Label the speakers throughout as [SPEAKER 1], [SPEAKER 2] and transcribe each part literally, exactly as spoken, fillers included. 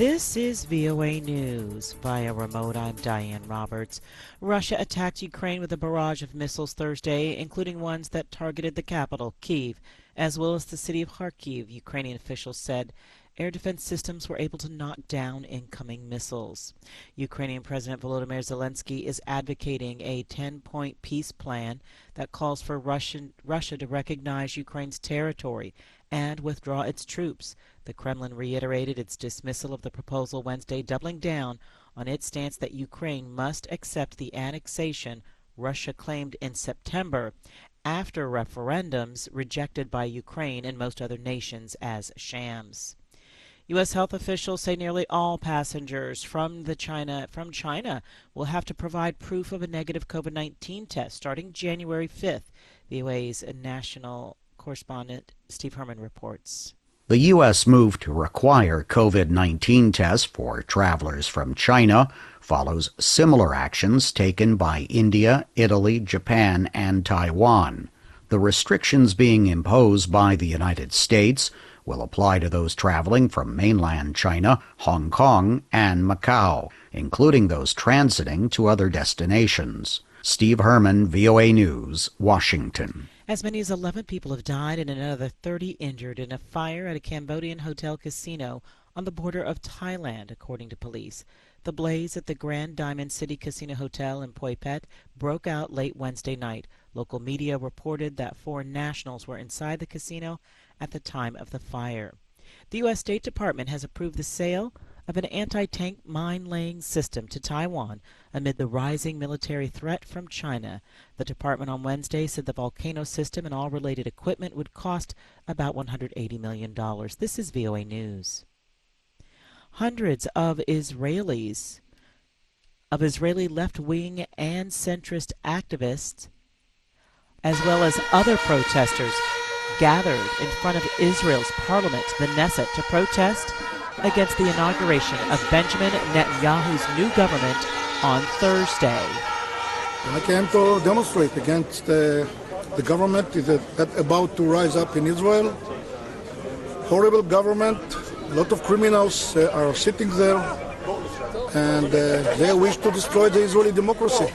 [SPEAKER 1] This is V O A News. Via remote, I'm Diane Roberts. Russia attacked Ukraine with a barrage of missiles Thursday, including ones that targeted the capital, Kyiv, as well as the city of Kharkiv, Ukrainian officials said. Air defense systems were able to knock down incoming missiles. Ukrainian President Volodymyr Zelensky is advocating a ten-point peace plan that calls for Russian, Russia to recognize Ukraine's territory and withdraw its troops. The Kremlin reiterated its dismissal of the proposal Wednesday, doubling down on its stance that Ukraine must accept the annexation Russia claimed in September after referendums rejected by Ukraine and most other nations as shams. U S health officials say nearly all passengers from the China from China will have to provide proof of a negative COVID nineteen test starting January fifth. V O A's national correspondent Steve Herman reports.
[SPEAKER 2] The U S move to require COVID nineteen tests for travelers from China follows similar actions taken by India, Italy, Japan, and Taiwan. The restrictions being imposed by the United States will apply to those traveling from mainland China, Hong Kong, and Macau, including those transiting to other destinations. Steve Herman, V O A News, Washington.
[SPEAKER 1] As many as eleven people have died and another thirty injured in a fire at a Cambodian hotel casino on the border of Thailand, according to police. The blaze at the Grand Diamond City Casino Hotel in Phuket broke out late Wednesday night. Local media reported that foreign nationals were inside the casino at the time of the fire. The U S State Department has approved the sale of an anti-tank mine-laying system to Taiwan amid the rising military threat from China. The department on Wednesday said the Volcano system and all related equipment would cost about one hundred eighty million dollars. This is V O A News. Hundreds of Israelis, of Israeli left-wing and centrist activists, as well as other protesters, gathered in front of Israel's parliament, the Knesset, to protest against the inauguration of Benjamin Netanyahu's new government on Thursday.
[SPEAKER 3] I came to demonstrate against uh, the government that about to rise up in Israel. Horrible government, a lot of criminals uh, are sitting there, and uh, they wish to destroy the Israeli democracy.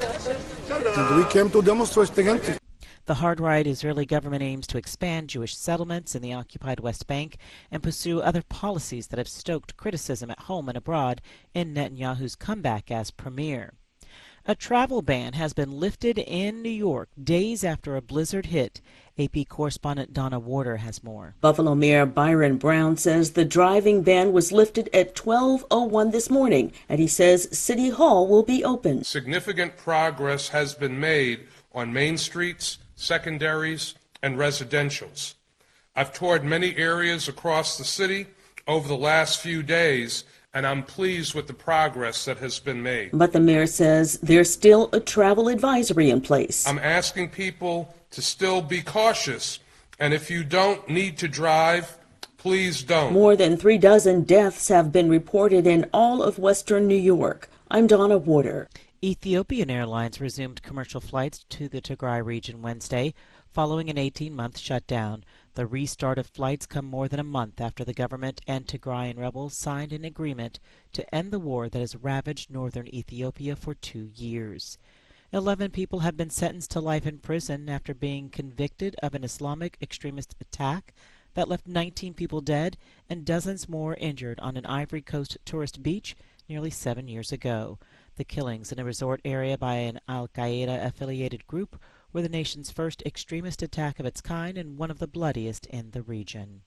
[SPEAKER 3] And we came to demonstrate against it.
[SPEAKER 1] The hard-right Israeli government aims to expand Jewish settlements in the occupied West Bank and pursue other policies that have stoked criticism at home and abroad in Netanyahu's comeback as premier. A travel ban has been lifted in New York days after a blizzard hit. A P correspondent Donna Warder has more.
[SPEAKER 4] Buffalo Mayor Byron Brown says the driving ban was lifted at twelve oh one this morning, and he says City Hall will be open.
[SPEAKER 5] Significant progress has been made on main streets, secondaries, and residentials. I've toured many areas across the city over the last few days, and I'm pleased with the progress that has been made.
[SPEAKER 4] But the mayor says there's still a travel advisory in place.
[SPEAKER 5] I'm asking people to still be cautious, and if you don't need to drive, please don't.
[SPEAKER 4] More than three dozen deaths have been reported in all of western New York. I'm Donna Warder.
[SPEAKER 1] Ethiopian Airlines resumed commercial flights to the Tigray region Wednesday, following an eighteen-month shutdown. The restart of flights come more than a month after the government and Tigrayan rebels signed an agreement to end the war that has ravaged northern Ethiopia for two years. Eleven people have been sentenced to life in prison after being convicted of an Islamic extremist attack that left nineteen people dead and dozens more injured on an Ivory Coast tourist beach nearly seven years ago. The killings in a resort area by an al-Qaeda-affiliated group were the nation's first extremist attack of its kind and one of the bloodiest in the region.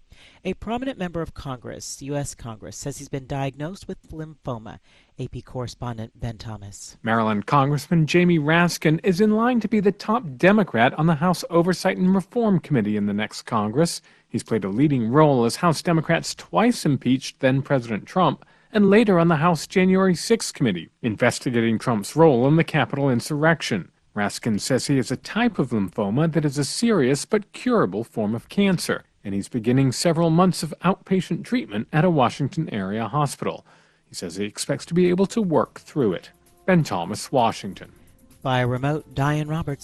[SPEAKER 1] A prominent member of Congress, U S Congress, says he's been diagnosed with lymphoma. A P correspondent Ben Thomas.
[SPEAKER 6] Maryland Congressman Jamie Raskin is in line to be the top Democrat on the House Oversight and Reform Committee in the next Congress. He's played a leading role as House Democrats twice impeached then-President Trump, and later on the House January sixth committee, investigating Trump's role in the Capitol insurrection. Raskin says he has a type of lymphoma that is a serious but curable form of cancer, and he's beginning several months of outpatient treatment at a Washington area hospital. He says he expects to be able to work through it. Ben Thomas, Washington.
[SPEAKER 1] By remote, Diane Roberts.